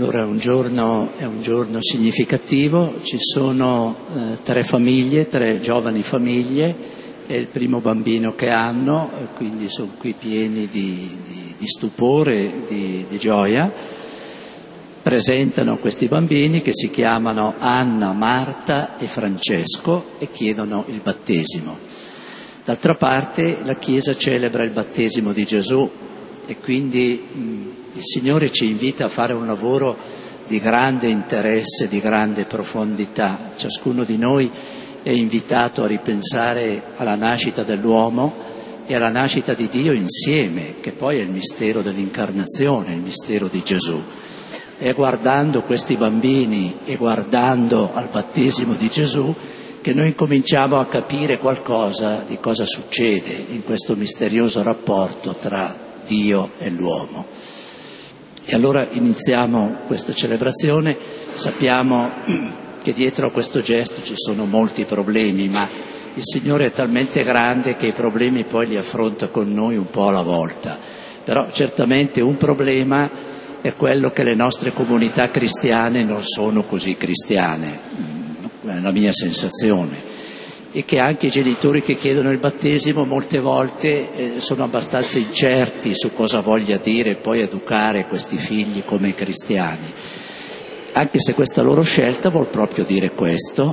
Allora è un giorno significativo, ci sono 3 famiglie, 3 giovani famiglie, è il primo bambino che hanno, quindi sono qui pieni di stupore, di gioia. Presentano questi bambini che si chiamano Anna, Marta e Francesco e chiedono il battesimo. D'altra parte la Chiesa celebra il battesimo di Gesù e quindi il Signore ci invita a fare un lavoro di grande interesse, di grande profondità. Ciascuno di noi è invitato a ripensare alla nascita dell'uomo e alla nascita di Dio insieme, che poi è il mistero dell'incarnazione, il mistero di Gesù. È guardando questi bambini e guardando al battesimo di Gesù che noi cominciamo a capire qualcosa di cosa succede in questo misterioso rapporto tra Dio e l'uomo. E allora iniziamo questa celebrazione, sappiamo che dietro a questo gesto ci sono molti problemi, ma il Signore è talmente grande che i problemi poi li affronta con noi un po' alla volta. Però certamente un problema è quello che le nostre comunità cristiane non sono così cristiane, è la mia sensazione. E che anche i genitori che chiedono il battesimo molte volte sono abbastanza incerti su cosa voglia dire poi educare questi figli come cristiani, anche se questa loro scelta vuol proprio dire questo,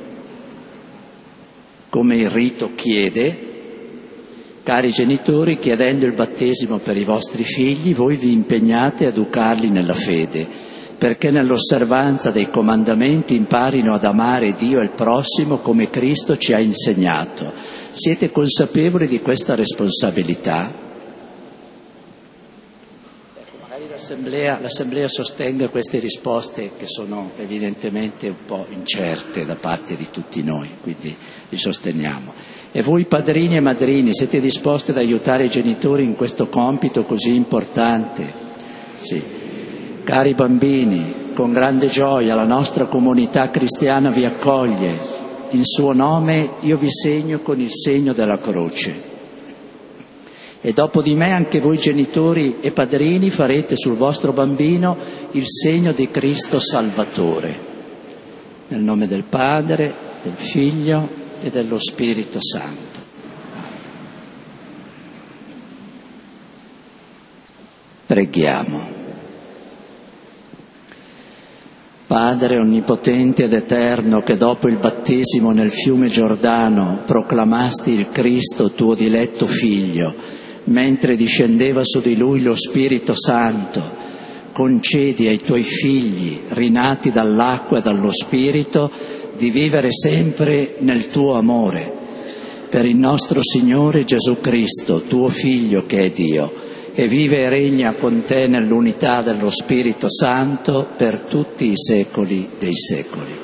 come il rito chiede. Cari genitori, chiedendo il battesimo per i vostri figli, voi vi impegnate a educarli nella fede, perché nell'osservanza dei comandamenti imparino ad amare Dio e il prossimo come Cristo ci ha insegnato. Siete consapevoli di questa responsabilità? Magari l'Assemblea sostenga queste risposte che sono evidentemente un po' incerte da parte di tutti noi, quindi li sosteniamo. E voi padrini e madrini siete disposti ad aiutare i genitori in questo compito così importante? Sì. Cari bambini, con grande gioia la nostra comunità cristiana vi accoglie. In suo nome io vi segno con il segno della croce. E dopo di me anche voi genitori e padrini farete sul vostro bambino il segno di Cristo Salvatore. Nel nome del Padre, del Figlio e dello Spirito Santo. Preghiamo. Padre onnipotente ed eterno, che dopo il battesimo nel fiume Giordano proclamasti il Cristo tuo diletto Figlio, mentre discendeva su di lui lo Spirito Santo, concedi ai tuoi figli, rinati dall'acqua e dallo Spirito, di vivere sempre nel tuo amore. Per il nostro Signore Gesù Cristo, tuo Figlio che è Dio, e vive e regna con te nell'unità dello Spirito Santo per tutti i secoli dei secoli.